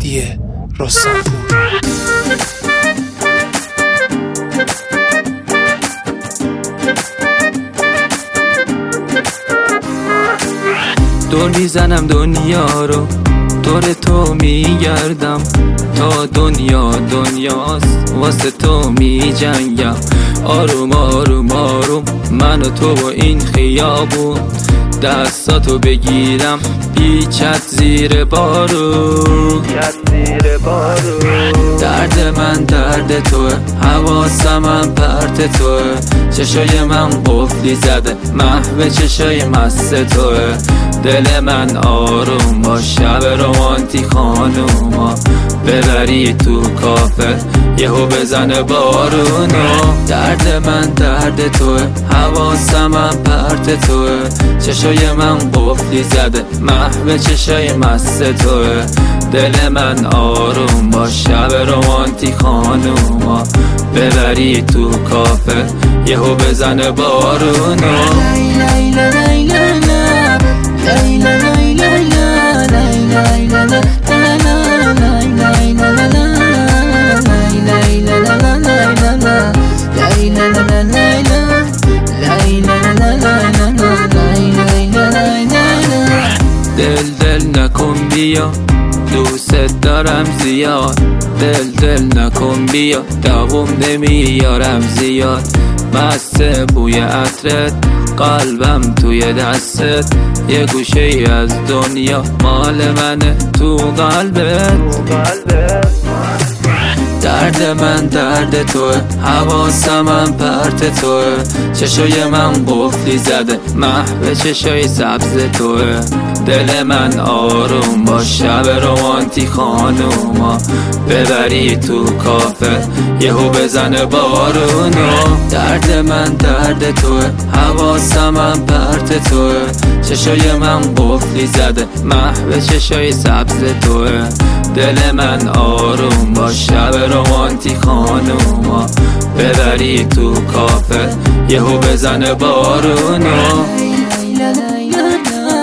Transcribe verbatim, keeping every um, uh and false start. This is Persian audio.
علی رستمپور. دور میزنم دنیا رو، دور تو میگردم، تا دنیا دنیاست واسه تو میجنگم. آروم آروم آروم من و تو و این خیابون، دستاتو بگیرم پیچت زیر بارون. درد من درد توه، حواسم هم پرت توه، چشای من قفلی زده محو چشای مست توه. دل من آروم با شب رومانتیک خانوما، ببری تو کافه یهو بزنه بارونو. درد من درد توه، حواسم هم پرت توه، چشای من قفلی زده محو چشای مست توه. دل من آروم با شب رومانتیک خانوما، ببری تو کافه یهو بزنه بارونو. دل دل نکن بیا، دوست دارم زیاد. دل دل نکن بیا، دوام نمیارم زیاد. مست بوی عطرت، قلبم توی دستت، یه گوشه ای از دنیا مال منه تو قلبت. درد من درد توه، حواسم هم پرت توه، چشای من قفلی زده محو چشای سبز توه. دل من آروم با شب رومانتیک خانوما، ببری تو کافه یهو بزنه بارونو. درد من درد توه، حواسم هم پرت توه، چشای من قفلی زده محو چشای سبز توه. دل من آروم با شب رومانتیک خانوما، ببری تو کافه یهو بزنه بارونو.